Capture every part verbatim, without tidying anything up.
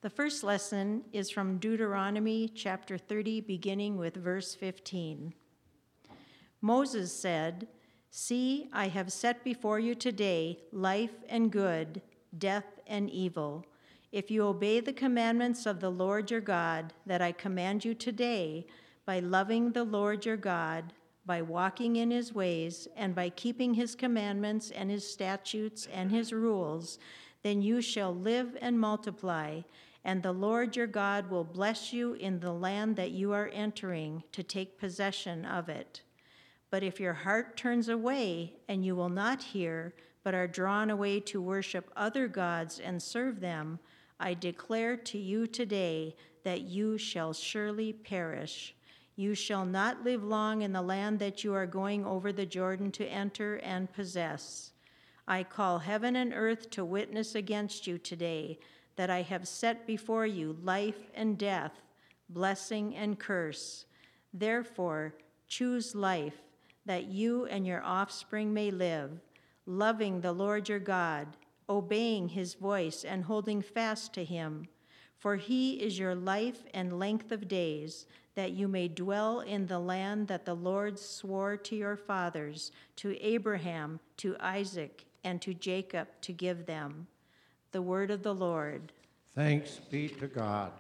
The first lesson is from Deuteronomy chapter thirty, beginning with verse fifteen. Moses said, "See, I have set before you today life and good, death and evil. If you obey the commandments of the Lord your God that I command you today, by loving the Lord your God, by walking in his ways, and by keeping his commandments and his statutes and his rules, then you shall live and multiply, and the Lord your God will bless you in the land that you are entering to take possession of it. But if your heart turns away and you will not hear, but are drawn away to worship other gods and serve them, I declare to you today that you shall surely perish. You shall not live long in the land that you are going over the Jordan to enter and possess. I call heaven and earth to witness against you today that I have set before you life and death, blessing and curse. Therefore, choose life, that you and your offspring may live, loving the Lord your God, obeying his voice and holding fast to him. For he is your life and length of days, that you may dwell in the land that the Lord swore to your fathers, to Abraham, to Isaac, and to Jacob to give them." The word of the Lord. Thanks be to God.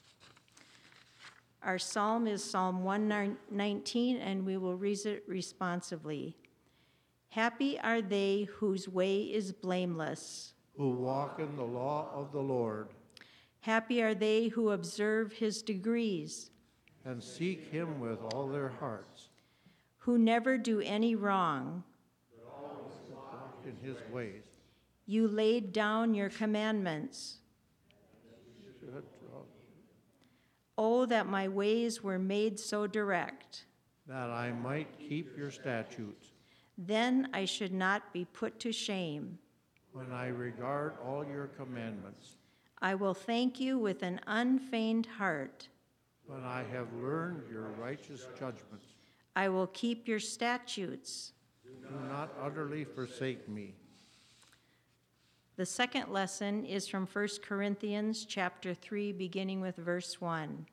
Our psalm is Psalm one nineteen, and we will read it responsively. Happy are they whose way is blameless, Who walk in the law of the Lord, happy are they who observe his decrees, and seek him with all their hearts, who never do any wrong. walk in his ways. You laid down your commandments. Should draw Oh, that my ways were made so direct. that I might keep your statutes, Then I should not be put to shame. when I regard all your commandments, I will thank you with an unfeigned heart. when I have learned your righteous judgments. I will keep your statutes. Do not utterly forsake me. The second lesson is from First Corinthians chapter three, beginning with verse one.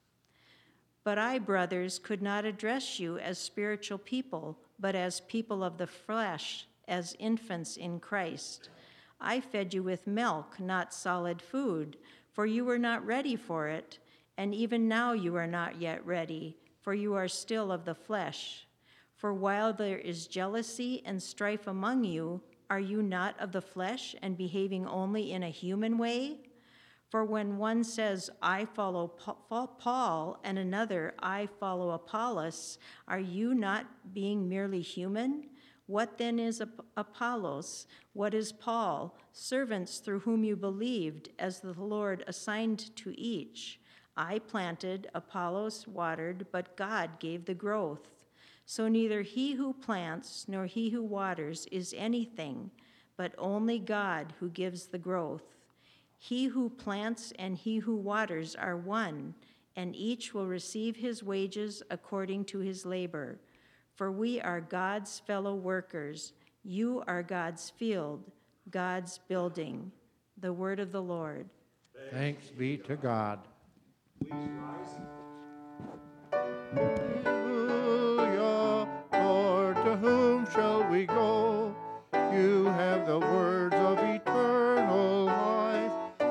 But I, brothers, could not address you as spiritual people, but as people of the flesh, as infants in Christ. I fed you with milk, not solid food, for you were not ready for it, and even now you are not yet ready, for you are still of the flesh. For while there is jealousy and strife among you, are you not of the flesh and behaving only in a human way? For when one says, I follow Paul, and another, I follow Apollos, are you not being merely human? What then is Apollos? What is Paul? Servants through whom you believed, as the Lord assigned to each. I planted, Apollos watered, but God gave the growth. So neither he who plants nor he who waters is anything, but only God who gives the growth. He who plants and he who waters are one, and each will receive his wages according to his labor. For we are God's fellow workers. You are God's field, God's building. The word of the Lord. Thanks be to God. Please rise. Hallelujah, Lord, to whom shall we go? You have the words of eternal life.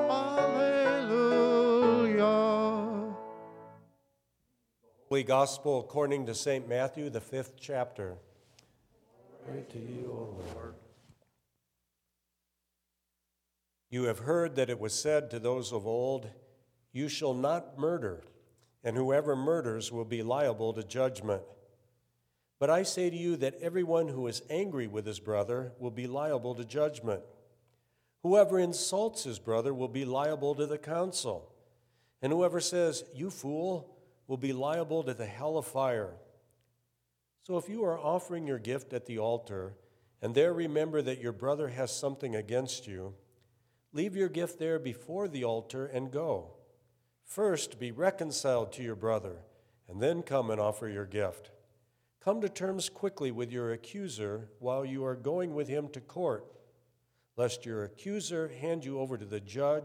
Hallelujah. Holy Gospel according to Saint Matthew, the fifth chapter. Glory to you, O Lord. You have heard that it was said to those of old, you shall not murder, and whoever murders will be liable to judgment. But I say to you that everyone who is angry with his brother will be liable to judgment. Whoever insults his brother will be liable to the council, and whoever says, you fool, will be liable to the hell of fire. So if you are offering your gift at the altar, and there remember that your brother has something against you, leave your gift there before the altar and go. First, be reconciled to your brother, and then come and offer your gift. Come to terms quickly with your accuser while you are going with him to court, lest your accuser hand you over to the judge,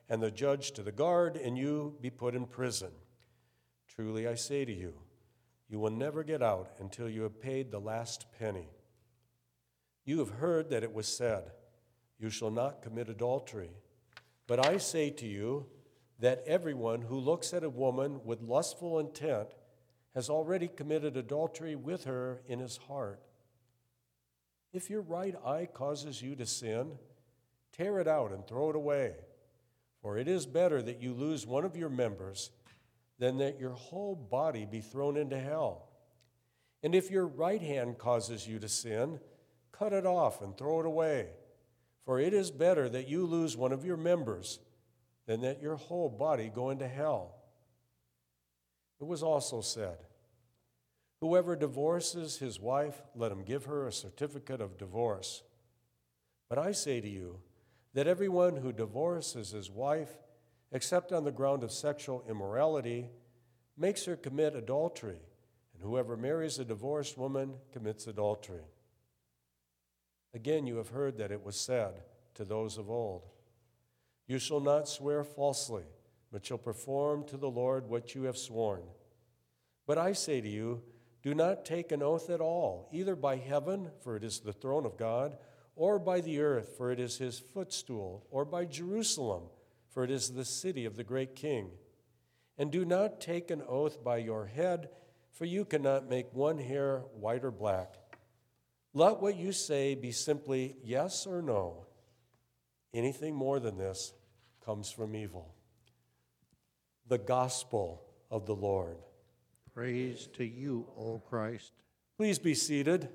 and the judge to the guard, and you be put in prison. Truly I say to you, you will never get out until you have paid the last penny. You have heard that it was said, you shall not commit adultery. But I say to you that everyone who looks at a woman with lustful intent has already committed adultery with her in his heart. If your right eye causes you to sin, tear it out and throw it away. For it is better that you lose one of your members than that your whole body be thrown into hell. And if your right hand causes you to sin, cut it off and throw it away. For it is better that you lose one of your members than that your whole body go into hell. It was also said, whoever divorces his wife, let him give her a certificate of divorce. But I say to you that everyone who divorces his wife, except on the ground of sexual immorality, makes her commit adultery, and whoever marries a divorced woman commits adultery. Again, you have heard that it was said to those of old, you shall not swear falsely, but shall perform to the Lord what you have sworn. But I say to you, do not take an oath at all, either by heaven, for it is the throne of God, or by the earth, for it is his footstool, or by Jerusalem, for it is the city of the great king. And do not take an oath by your head, for you cannot make one hair white or black. Let what you say be simply yes or no. Anything more than this comes from evil. The gospel of the Lord. Praise to you, O Christ. Please be seated.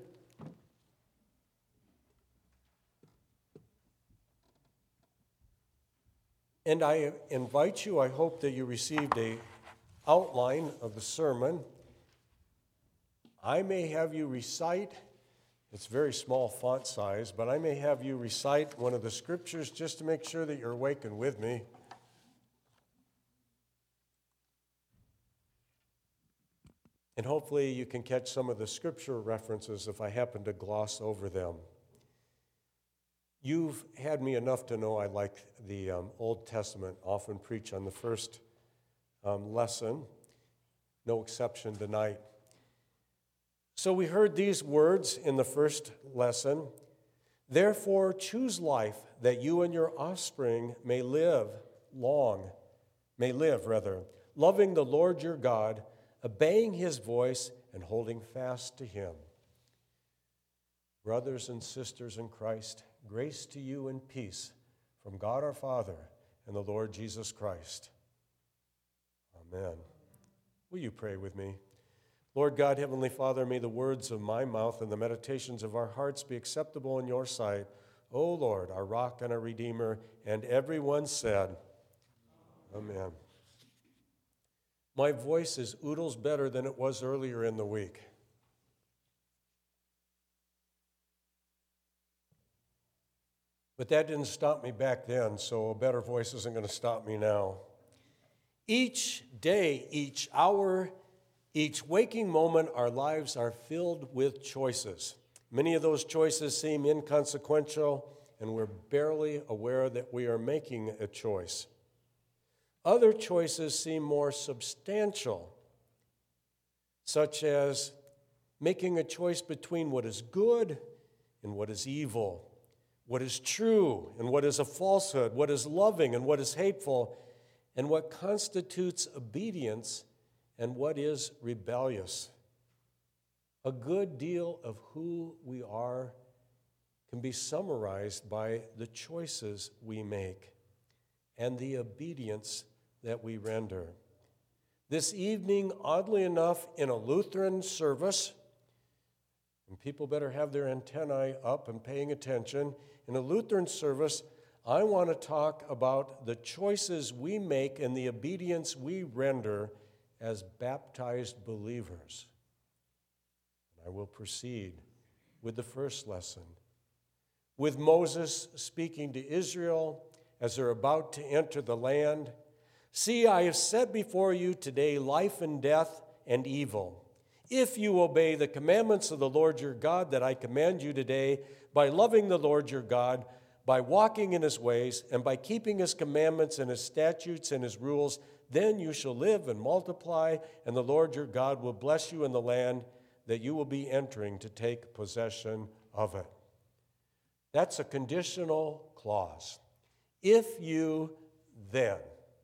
And I invite you, I hope that you received an outline of the sermon. I may have you recite, it's very small font size, but I may have you recite one of the scriptures just to make sure that you're awake and with me. And hopefully you can catch some of the scripture references if I happen to gloss over them. You've had me enough to know I like the um, Old Testament, often preach on the first um, lesson, no exception tonight. So we heard these words in the first lesson, therefore choose life that you and your offspring may live long, may live rather, loving the Lord your God, obeying his voice and holding fast to him. Brothers and sisters in Christ, grace to you and peace from God our Father and the Lord Jesus Christ. Amen. Will you pray with me? Lord God, Heavenly Father, may the words of my mouth and the meditations of our hearts be acceptable in your sight, O Lord, our rock and our redeemer. And everyone said, Amen. My voice is oodles better than it was earlier in the week. But that didn't stop me back then, so a better voice isn't going to stop me now. Each day, each hour, each waking moment, our lives are filled with choices. Many of those choices seem inconsequential, and we're barely aware that we are making a choice. Other choices seem more substantial, such as making a choice between what is good and what is evil, what is true and what is a falsehood, what is loving and what is hateful, and what constitutes obedience and what is rebellious. A good deal of who we are can be summarized by the choices we make and the obedience that we render. This evening, oddly enough, in a Lutheran service, and people better have their antennae up and paying attention, in a Lutheran service, I want to talk about the choices we make and the obedience we render as baptized believers. I will proceed with the first lesson. With Moses speaking to Israel as they're about to enter the land, see, I have set before you today life and death and evil. If you obey the commandments of the Lord your God that I command you today by loving the Lord your God, by walking in his ways and by keeping his commandments and his statutes and his rules, then you shall live and multiply, and the Lord your God will bless you in the land that you will be entering to take possession of it. That's a conditional clause. If you then.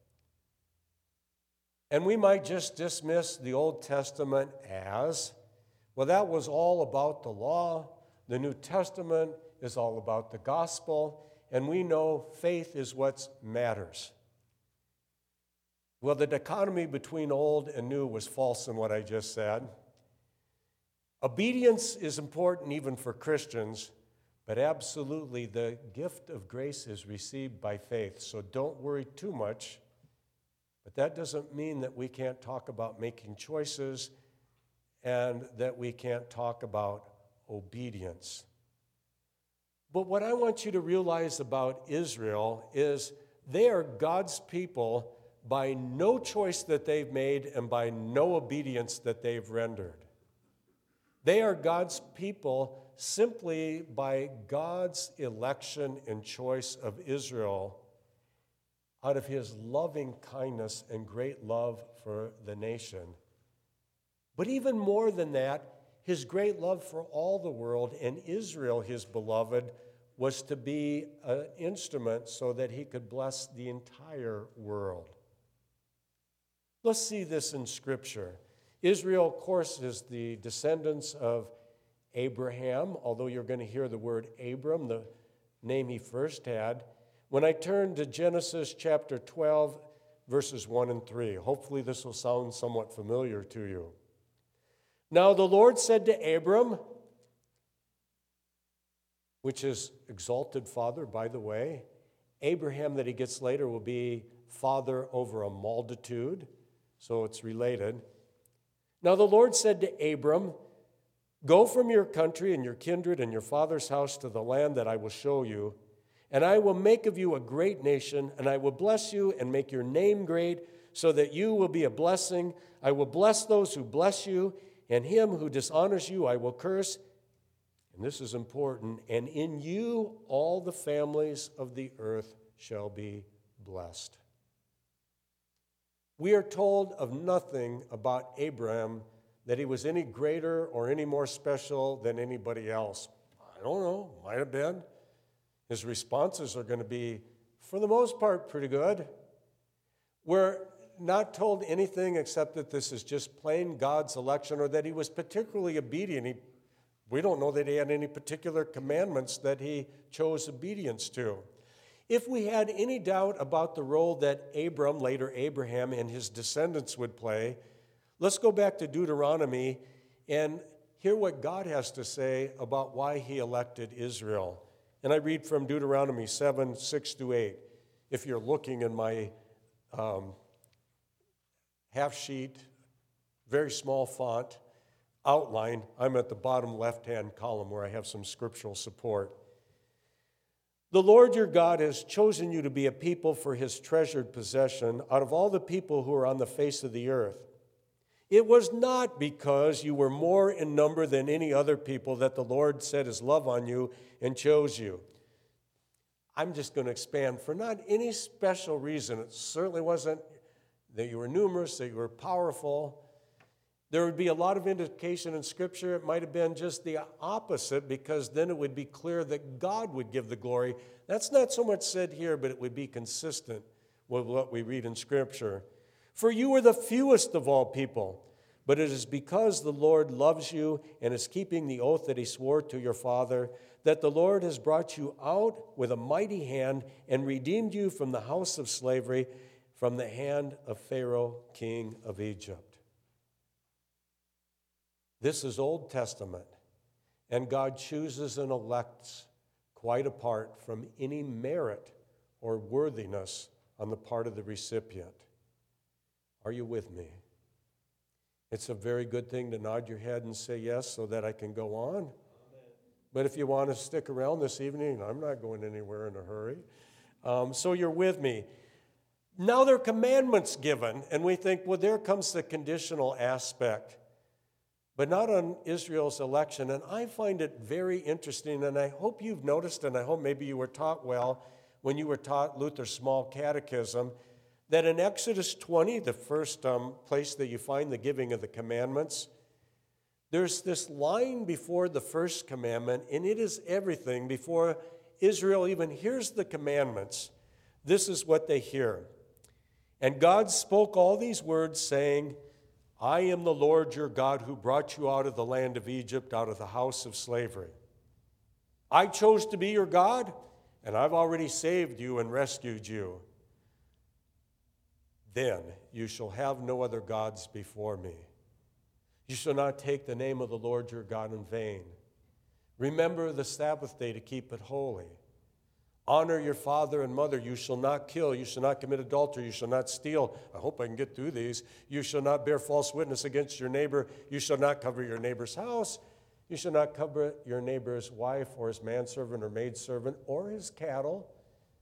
And we might just dismiss the Old Testament as, well, that was all about the law. The New Testament is all about the gospel, and we know faith is what matters. Well, the dichotomy between old and new was false in what I just said. Obedience is important even for Christians, but absolutely the gift of grace is received by faith, so don't worry too much. But that doesn't mean that we can't talk about making choices and that we can't talk about obedience. But what I want you to realize about Israel is they are God's people by no choice that they've made and by no obedience that they've rendered. They are God's people simply by God's election and choice of Israel out of his loving kindness and great love for the nation. But even more than that, his great love for all the world, and Israel, his beloved, was to be an instrument so that he could bless the entire world. Let's see this in Scripture. Israel, of course, is the descendants of Abraham, although you're going to hear the word Abram, the name he first had. When I turn to Genesis chapter twelve, verses one and three, hopefully this will sound somewhat familiar to you. Now the Lord said to Abram, which is exalted father, by the way. Abraham, that he gets later, will be father over a multitude, so it's related. Now the Lord said to Abram, go from your country and your kindred and your father's house to the land that I will show you, and I will make of you a great nation, and I will bless you and make your name great, so that you will be a blessing. I will bless those who bless you, and him who dishonors you I will curse. And this is important, and in you all the families of the earth shall be blessed. We are told of nothing about Abraham that he was any greater or any more special than anybody else. I don't know, might have been. His responses are going to be, for the most part, pretty good. We're not told anything except that this is just plain God's election or that he was particularly obedient. He, we don't know that he had any particular commandments that he chose obedience to. If we had any doubt about the role that Abram, later Abraham, and his descendants would play, let's go back to Deuteronomy and hear what God has to say about why he elected Israel. And I read from Deuteronomy seven, six through eight. If you're looking in my um, half sheet, very small font, outline, I'm at the bottom left-hand column where I have some scriptural support. The Lord your God has chosen you to be a people for his treasured possession out of all the people who are on the face of the earth. It was not because you were more in number than any other people that the Lord set his love on you and chose you. I'm just going to expand. For not any special reason. It certainly wasn't that you were numerous, that you were powerful. There would be a lot of indication in Scripture. It might have been just the opposite, because then it would be clear that God would give the glory. That's not so much said here, but it would be consistent with what we read in Scripture. For you are the fewest of all people, but it is because the Lord loves you and is keeping the oath that he swore to your father, that the Lord has brought you out with a mighty hand and redeemed you from the house of slavery, from the hand of Pharaoh, king of Egypt. This is Old Testament, and God chooses and elects quite apart from any merit or worthiness on the part of the recipient. Are you with me? It's a very good thing to nod your head and say yes so that I can go on. Amen. But if you want to stick around this evening, I'm not going anywhere in a hurry. Um, so you're with me. Now there are commandments given, and we think, well, there comes the conditional aspect. but not on Israel's election. And I find it very interesting, and I hope you've noticed, and I hope maybe you were taught well when you were taught Luther's Small Catechism, that in Exodus twenty, the first um, place that you find the giving of the commandments, there's this line before the first commandment, and it is everything. Before Israel even hears the commandments, this is what they hear. And God spoke all these words, saying, I am the Lord your God who brought you out of the land of Egypt, out of the house of slavery. I chose to be your God, and I've already saved you and rescued you. Then you shall have no other gods before me. You shall not take the name of the Lord your God in vain. Remember the Sabbath day to keep it holy. Honor your father and mother. You shall not kill. You shall not commit adultery. You shall not steal. I hope I can get through these. You shall not bear false witness against your neighbor. You shall not cover your neighbor's house. You shall not cover your neighbor's wife or his manservant or maidservant or his cattle.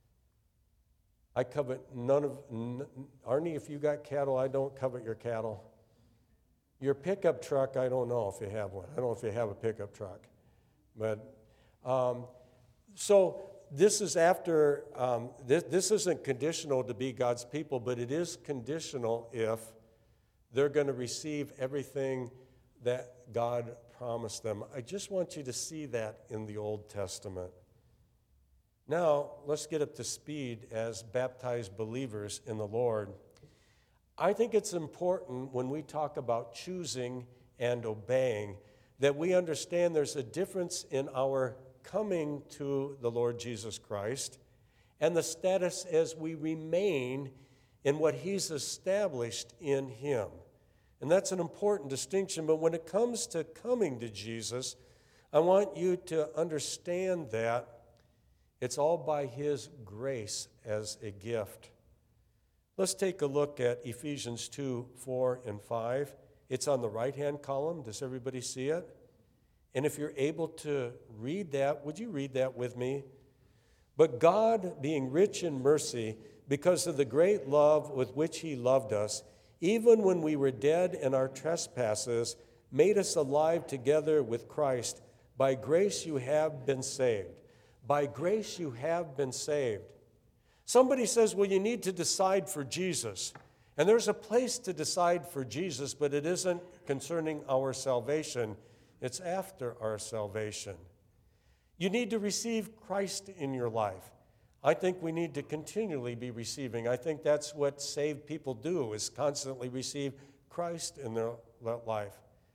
I covet none of, n- Arnie, if you got cattle, I don't covet your cattle. Your pickup truck, I don't know if you have one. I don't know if you have a pickup truck. But, um, so this is after, um, this, this isn't conditional to be God's people, but it is conditional if they're going to receive everything that God promised them. I just want you to see that in the Old Testament. Now, let's get up to speed as baptized believers in the Lord. I think it's important when we talk about choosing and obeying that we understand there's a difference in our coming to the Lord Jesus Christ and the status as we remain in what he's established in him. And that's an important distinction. But when it comes to coming to Jesus, I want you to understand that it's all by his grace as a gift. Let's take a look at Ephesians two, four, and five. It's on the right-hand column. Does everybody see it? And if you're able to read that, would you read that with me? But God, being rich in mercy, because of the great love with which he loved us, even when we were dead in our trespasses, made us alive together with Christ. By grace you have been saved. By grace you have been saved. Somebody says, well, you need to decide for Jesus. And there's a place to decide for Jesus, but it isn't concerning our salvation. It's after our salvation. You need to receive Christ in your life. I think we need to continually be receiving. I think that's what saved people do, is constantly receive Christ in their life.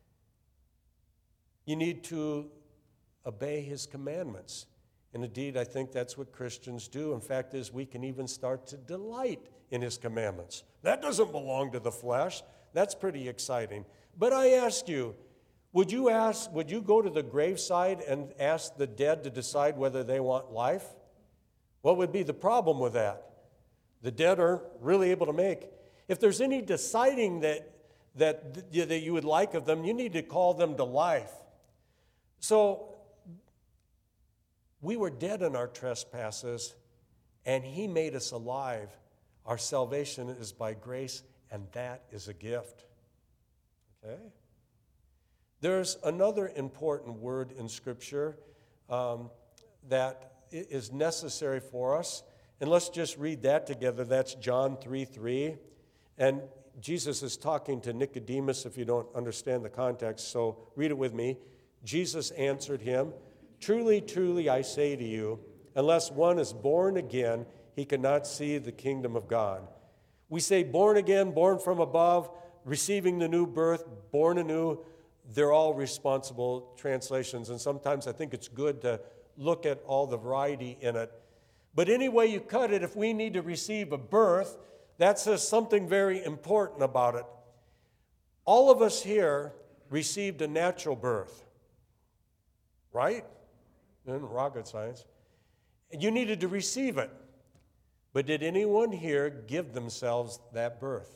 You need to obey his commandments. And indeed, I think that's what Christians do. In fact, is we can even start to delight in his commandments. That doesn't belong to the flesh. That's pretty exciting. But I ask you, would you ask, would you go to the graveside and ask the dead to decide whether they want life? What would be the problem with that? The dead aren't really able to make. If there's any deciding that, that, that you would like of them, you need to call them to life. So, we were dead in our trespasses, and he made us alive. Our salvation is by grace, and that is a gift. Okay? There's another important word in Scripture um, that is necessary for us, and let's just read that together. That's John three three, and Jesus is talking to Nicodemus if you don't understand the context, so read it with me. Jesus answered him, truly, truly, I say to you, unless one is born again, he cannot see the kingdom of God. We say born again, born from above, receiving the new birth, born anew. They're all responsible translations, and sometimes I think it's good to look at all the variety in it. But any way you cut it, if we need to receive a birth, that says something very important about it. All of us here received a natural birth, right? In rocket science. And you needed to receive it. But did anyone here give themselves that birth?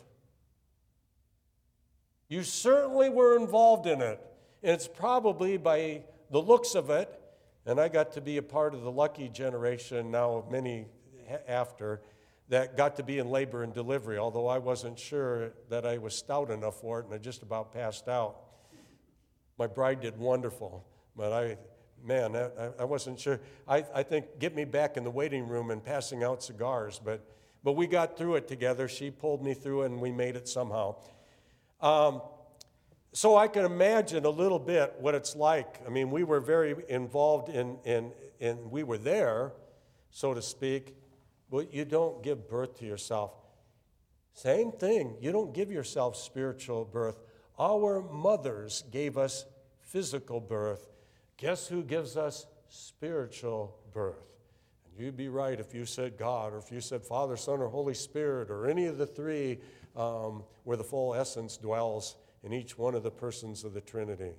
You certainly were involved in it. And it's probably by the looks of it, and I got to be a part of the lucky generation now of many after, that got to be in labor and delivery, although I wasn't sure that I was stout enough for it, and I just about passed out. My bride did wonderful, but I, man, I, I wasn't sure. I, I think get me back in the waiting room and passing out cigars, but but we got through it together. She pulled me through it, and we made it somehow. Um, so I can imagine a little bit what it's like. I mean, we were very involved in, in, in we were there, so to speak, but you don't give birth to yourself. Same thing, you don't give yourself spiritual birth. Our mothers gave us physical birth. Guess who gives us spiritual birth? And you'd be right if you said God, or if you said Father, Son, or Holy Spirit, or any of the three, um, where the full essence dwells in each one of the persons of the Trinity.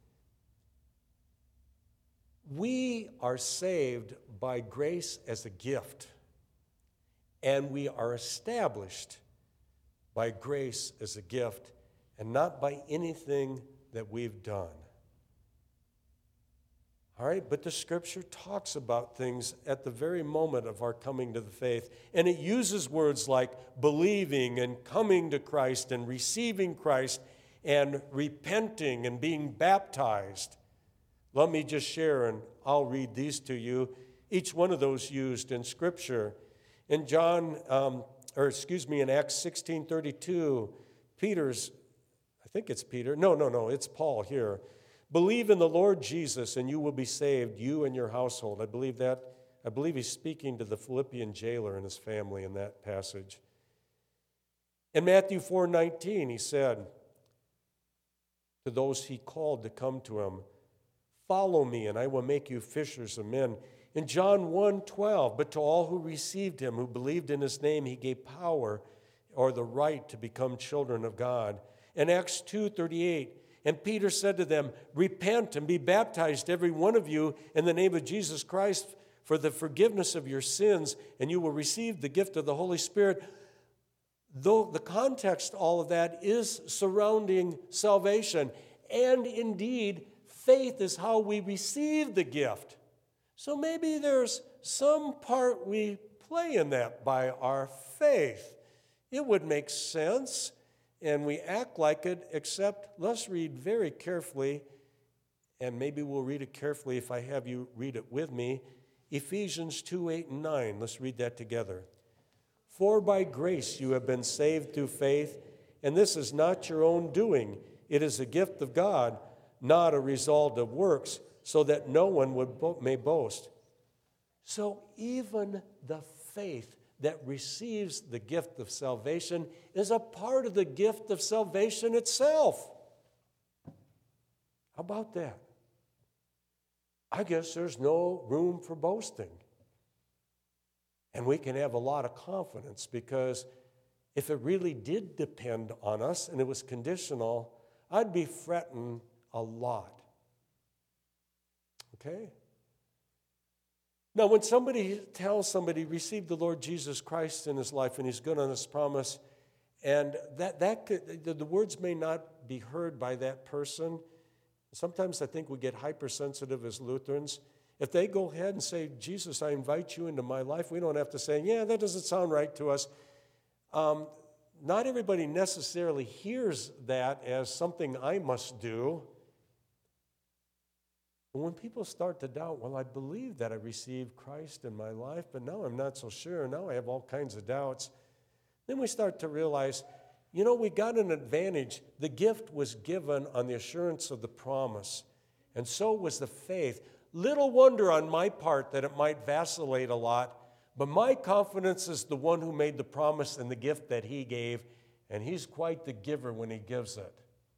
We are saved by grace as a gift, and we are established by grace as a gift, and not by anything that we've done. All right, but the Scripture talks about things at the very moment of our coming to the faith, and it uses words like believing and coming to Christ and receiving Christ and repenting and being baptized. Let me just share, and I'll read these to you, each one of those used in Scripture. In John, um, or excuse me, in Acts sixteen thirty-two, Peter's, I think it's Peter, no, no, no, it's Paul here. Believe in the Lord Jesus and you will be saved, you and your household. I believe that, I believe he's speaking to the Philippian jailer and his family in that passage. In Matthew four nineteen, he said to those he called to come to him, follow me and I will make you fishers of men. In John one twelve, but to all who received him, who believed in his name, he gave power or the right to become children of God. In Acts two thirty-eight, and Peter said to them, repent and be baptized, every one of you, in the name of Jesus Christ for the forgiveness of your sins, and you will receive the gift of the Holy Spirit. Though the context, all of that, is surrounding salvation. And indeed, faith is how we receive the gift. So maybe there's some part we play in that by our faith. It would make sense, and we act like it, except let's read very carefully, and maybe we'll read it carefully if I have you read it with me, Ephesians two, eight, and nine. Let's read that together. For by grace you have been saved through faith, and this is not your own doing. It is a gift of God, not a result of works, so that no one would bo- may boast. So even the faith that receives the gift of salvation is a part of the gift of salvation itself. How about that? I guess there's no room for boasting. And we can have a lot of confidence, because if it really did depend on us and it was conditional, I'd be fretting a lot. Okay? Now, when somebody tells somebody, receive the Lord Jesus Christ in his life and he's good on his promise, and that, that could, the, the words may not be heard by that person. Sometimes I think we get hypersensitive as Lutherans. If they go ahead and say, Jesus, I invite you into my life, we don't have to say, yeah, that doesn't sound right to us. Um, not everybody necessarily hears that as something I must do. But when people start to doubt, well, I believe that I received Christ in my life, but now I'm not so sure. Now I have all kinds of doubts. Then we start to realize, you know, we got an advantage. The gift was given on the assurance of the promise, and so was the faith. Little wonder on my part that it might vacillate a lot, but my confidence is the one who made the promise and the gift that he gave, and he's quite the giver when he gives it.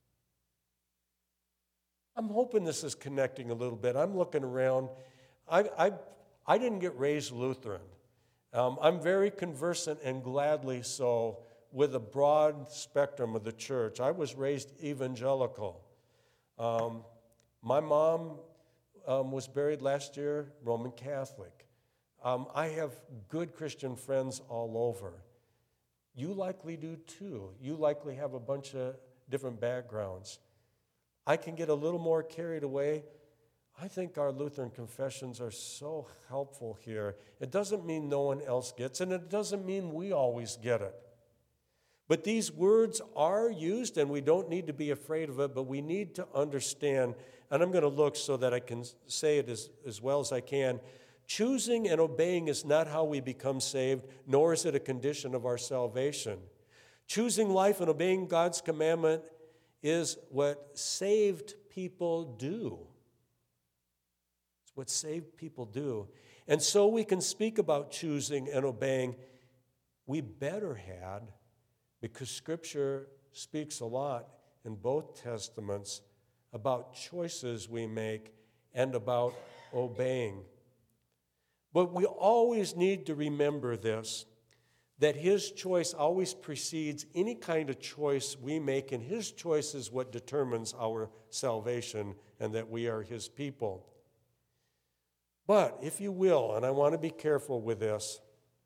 I'm hoping this is connecting a little bit. I'm looking around. I, I, I didn't get raised Lutheran. Um, I'm very conversant, and gladly so, with a broad spectrum of the church. I was raised evangelical. Um, my mom um, was buried last year, Roman Catholic. Um, I have good Christian friends all over. You likely do too. You likely have a bunch of different backgrounds. I can get a little more carried away. I think our Lutheran confessions are so helpful here. It doesn't mean no one else gets it, and it doesn't mean we always get it. But these words are used, and we don't need to be afraid of it, but we need to understand, and I'm going to look so that I can say it as, as well as I can. Choosing and obeying is not how we become saved, nor is it a condition of our salvation. Choosing life and obeying God's commandment is what saved people do. It's what saved people do. And so we can speak about choosing and obeying. We better had, because Scripture speaks a lot in both Testaments about choices we make and about obeying. But we always need to remember this, that His choice always precedes any kind of choice we make, and His choice is what determines our salvation and that we are His people. But, if you will, and I want to be careful with this,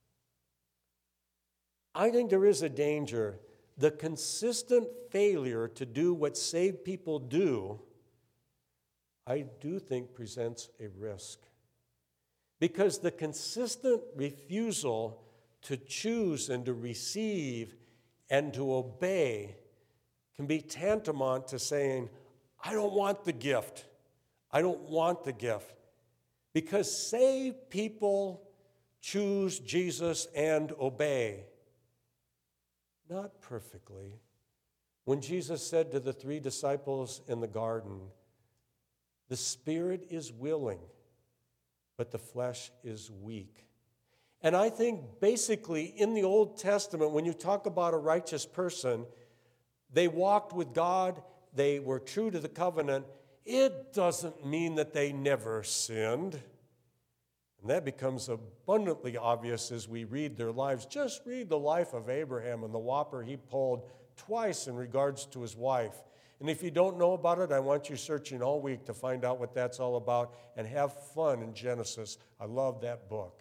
I think there is a danger. The consistent failure to do what saved people do, I do think presents a risk. Because the consistent refusal to choose and to receive and to obey can be tantamount to saying, I don't want the gift. I don't want the gift. Because saved people choose Jesus and obey. Not perfectly. When Jesus said to the three disciples in the garden, the spirit is willing, but the flesh is weak. And I think basically in the Old Testament, when you talk about a righteous person, they walked with God, they were true to the covenant. It doesn't mean that they never sinned. And that becomes abundantly obvious as we read their lives. Just read the life of Abraham and the whopper he pulled twice in regards to his wife. And if you don't know about it, I want you searching all week to find out what that's all about and have fun in Genesis. I love that book.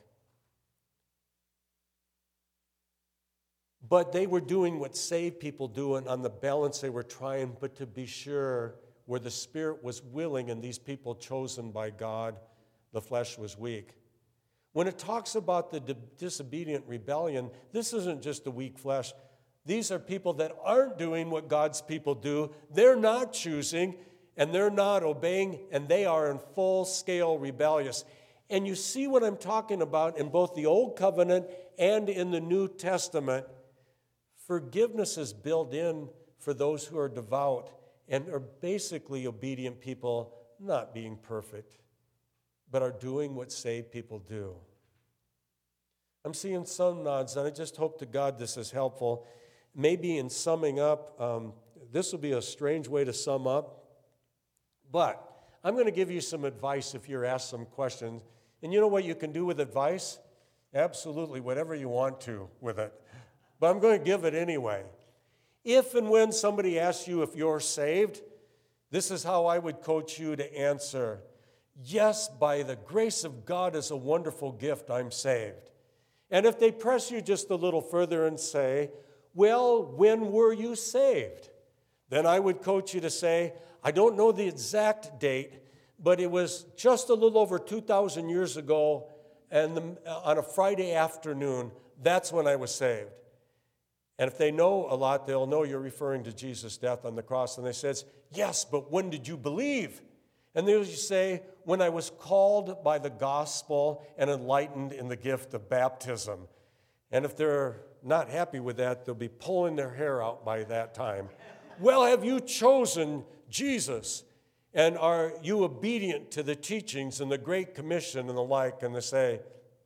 But they were doing what saved people do, and on the balance they were trying, but to be sure, where the spirit was willing and these people chosen by God, the flesh was weak. When it talks about the disobedient rebellion, this isn't just the weak flesh. These are people that aren't doing what God's people do. They're not choosing, and they're not obeying, and they are in full-scale rebellious. And you see what I'm talking about in both the Old Covenant and in the New Testament. Forgiveness is built in for those who are devout and are basically obedient people, not being perfect, but are doing what saved people do. I'm seeing some nods, and I just hope to God this is helpful. Maybe in summing up, um, this will be a strange way to sum up, but I'm going to give you some advice if you're asked some questions. And you know what you can do with advice? Absolutely, whatever you want to with it. But I'm going to give it anyway. If and when somebody asks you if you're saved, this is how I would coach you to answer. Yes, by the grace of God as a wonderful gift, I'm saved. And if they press you just a little further and say, well, when were you saved? Then I would coach you to say, I don't know the exact date, but it was just a little over two thousand years ago, and the, on a Friday afternoon, that's when I was saved. And if they know a lot, they'll know you're referring to Jesus' death on the cross. And they says, yes, but when did you believe? And they'll say, when I was called by the gospel and enlightened in the gift of baptism. And if they're not happy with that, they'll be pulling their hair out by that time. Well, have you chosen Jesus? And are you obedient to the teachings and the Great Commission and the like? And they say,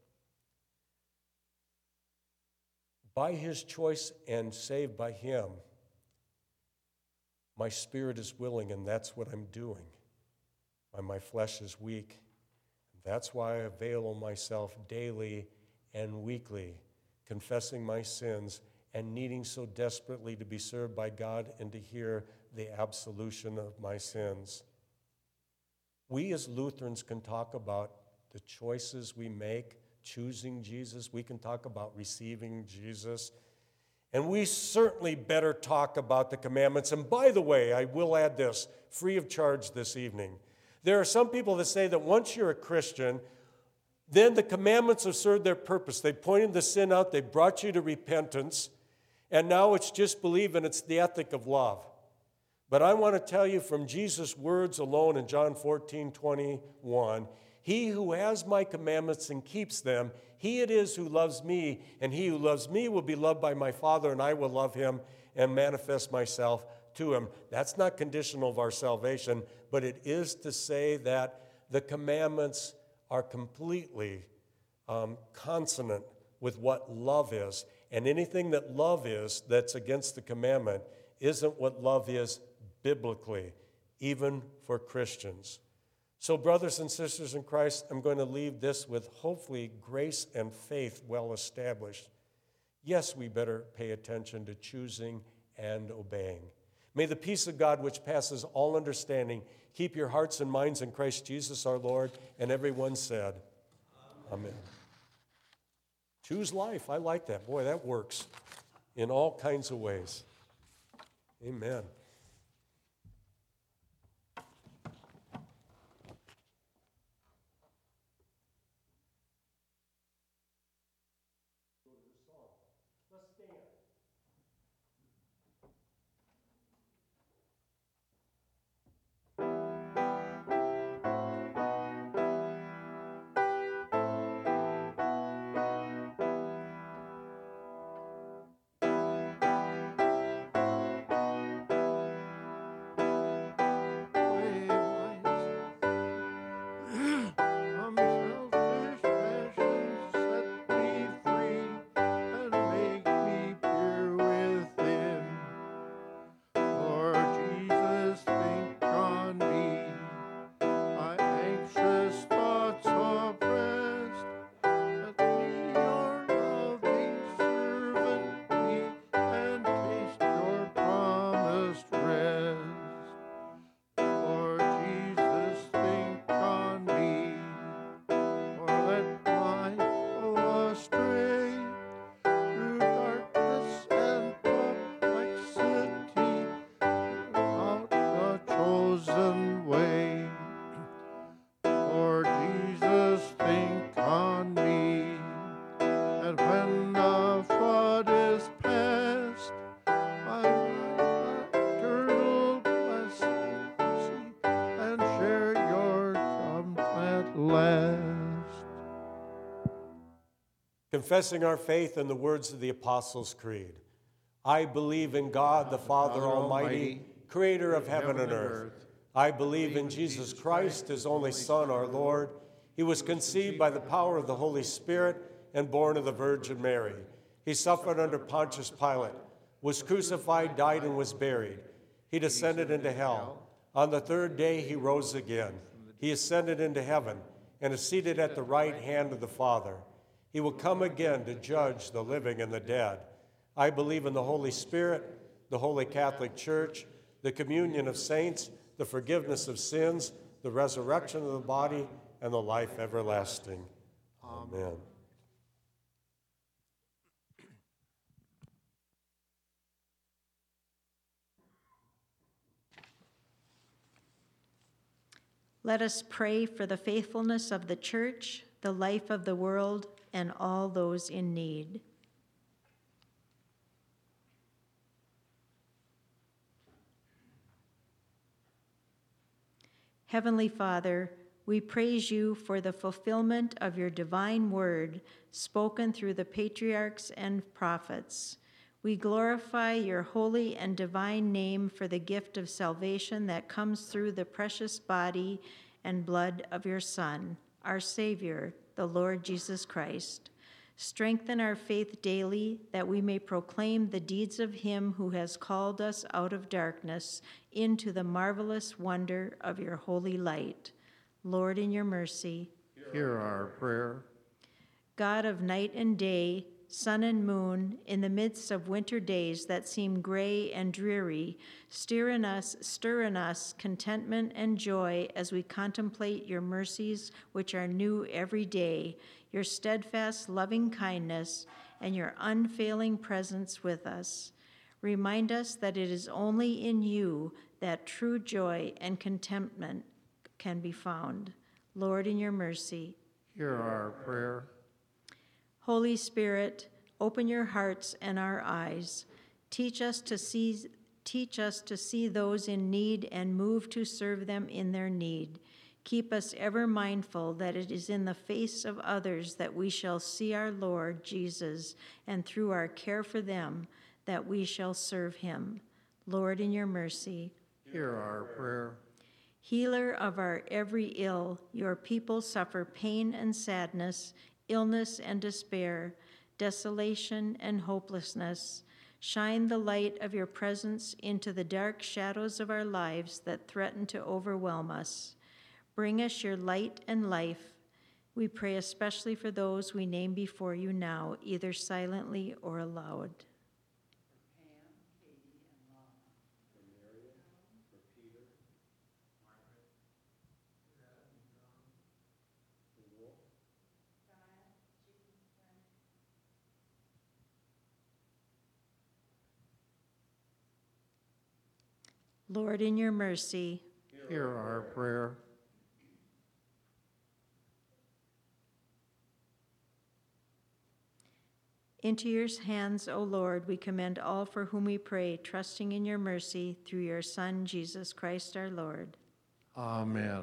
by his choice and saved by him, my spirit is willing, and that's what I'm doing. And my flesh is weak. That's why I avail myself daily and weekly, confessing my sins and needing so desperately to be served by God and to hear the absolution of my sins. We as Lutherans can talk about the choices we make, choosing Jesus. We can talk about receiving Jesus. And we certainly better talk about the commandments. And by the way, I will add this, free of charge this evening. There are some people that say that once you're a Christian, then the commandments have served their purpose. They pointed the sin out. They brought you to repentance. And now it's just believe, and it's the ethic of love. But I want to tell you from Jesus' words alone in John fourteen twenty-one, he who has my commandments and keeps them, he it is who loves me, and he who loves me will be loved by my Father, and I will love him and manifest myself to him. That's not conditional of our salvation, but it is to say that the commandments are completely um, consonant with what love is. And anything that love is that's against the commandment isn't what love is biblically, even for Christians. So, brothers and sisters in Christ, I'm going to leave this with hopefully grace and faith well established. Yes, we better pay attention to choosing and obeying. May the peace of God, which passes all understanding, keep your hearts and minds in Christ Jesus our Lord. And everyone said, Amen. Amen. Choose life. I like that. Boy, that works in all kinds of ways. Amen. Confessing our faith in the words of the Apostles' Creed. I believe in God, the Father Almighty, creator of heaven and earth. I believe in Jesus Christ, his only Son, our Lord. He was conceived by the power of the Holy Spirit and born of the Virgin Mary. He suffered under Pontius Pilate, was crucified, died, and was buried. He descended into hell. On the third day he rose again. He ascended into heaven and is seated at the right hand of the Father. He will come again to judge the living and the dead. I believe in the Holy Spirit, the Holy Catholic Church, the communion of saints, the forgiveness of sins, the resurrection of the body, and the life everlasting. Amen. Let us pray for the faithfulness of the church, the life of the world, and all those in need. Heavenly Father, we praise you for the fulfillment of your divine word spoken through the patriarchs and prophets. We glorify your holy and divine name for the gift of salvation that comes through the precious body and blood of your Son, our Savior, the Lord Jesus Christ. Strengthen our faith daily that we may proclaim the deeds of him who has called us out of darkness into the marvelous wonder of your holy light. Lord, in your mercy, hear our prayer. God of night and day, sun and moon, in the midst of winter days that seem gray and dreary, stir in us, stir in us contentment and joy as we contemplate your mercies, which are new every day, your steadfast loving kindness, and your unfailing presence with us. Remind us that it is only in you that true joy and contentment can be found. Lord, in your mercy, hear our prayer. Holy Spirit, open your hearts and our eyes. Teach us to see, teach us to see those in need and move to serve them in their need. Keep us ever mindful that it is in the face of others that we shall see our Lord Jesus, and through our care for them that we shall serve him. Lord, in your mercy, Hear our prayer. Healer of our every ill, your people suffer pain and sadness, illness and despair, desolation and hopelessness. Shine the light of your presence into the dark shadows of our lives that threaten to overwhelm us. Bring us your light and life. We pray especially for those we name before you now, either silently or aloud. Lord, in your mercy, Hear our prayer. into your hands, O Lord, we commend all for whom we pray, trusting in your mercy through your Son, Jesus Christ our Lord. Amen.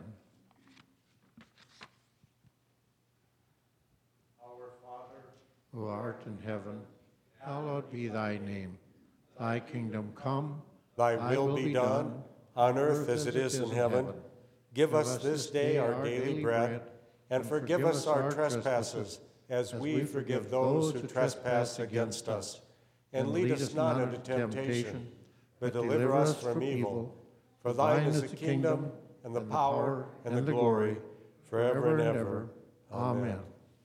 Our Father, Who art in heaven, hallowed be thy name. Thy kingdom come, thy will be done, on earth as it is in heaven. Give us this day our daily bread, and forgive us our trespasses, as we forgive those who trespass against us. And lead us not into temptation, but deliver us from evil. For thine is the kingdom, and the power, and the glory, forever and ever. Amen.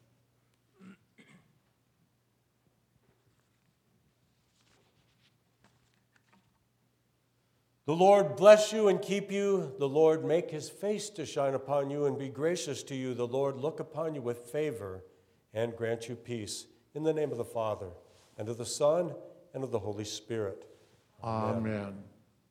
The Lord bless you and keep you. The Lord make his face to shine upon you and be gracious to you. The Lord look upon you with favor and grant you peace. In the name of the Father, and of the Son, and of the Holy Spirit. Amen. Amen.